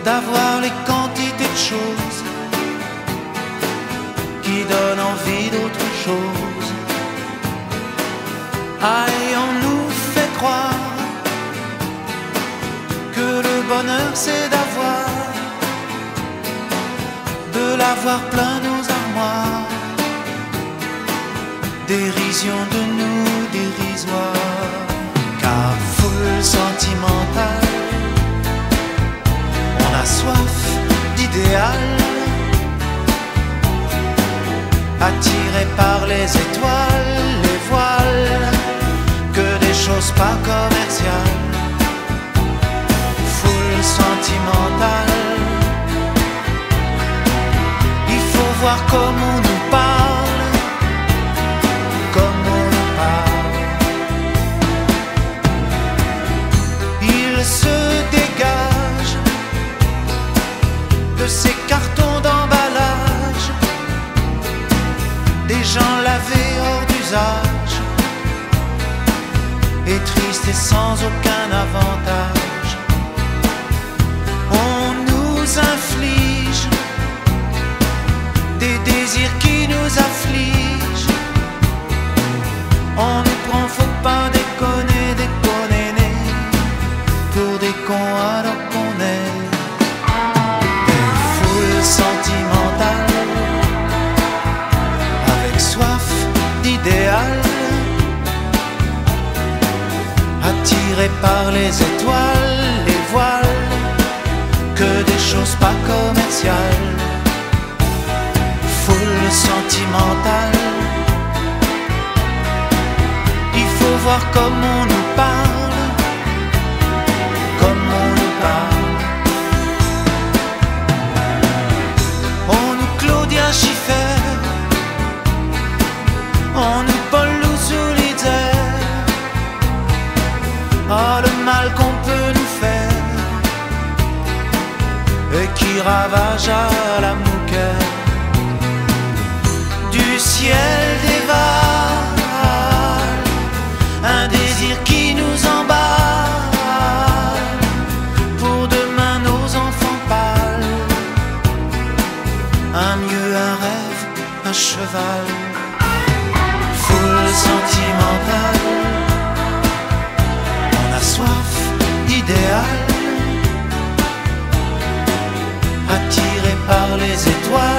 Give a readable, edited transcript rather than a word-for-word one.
d'avoir les quantités de choses qui donnent envie d'autre chose. Aïe, on nous fait croire que le bonheur c'est de l'avoir plein nos armoires. Dérision de nous dérisoire, car foule sentimentale, on a soif d'idéal, attiré par les étoiles, les voiles, que des choses pas commerciales. Foule sentimentale, il faut voir comme on nous parle, comme on nous parle. Il se dégage de ces cartons d'emballage, des gens lavés hors d'usage, et tristes et sans aucun avantage. On nous inflige des désirs qui nous affligent. On nous prend, faut pas déconner, déconner, pour des cons alors qu'on est des foules sentimentales, avec soif d'idéal, attirés par les étoiles, les voiles, que des choses pas commerciales. Foule sentimentale, il faut voir comme on nous parle, comme on nous parle. On nous Claudia Schiffer, on nous Paul Louis-Solitaire. Oh, le mal qu'on peut nous faire et qui ravage à la mouquette. Du ciel dévale un désir qui nous emballe, pour demain nos enfants pâles, un mieux, un rêve, un cheval. Foule sentimentale, on a soif d'idéal, attiré par les étoiles,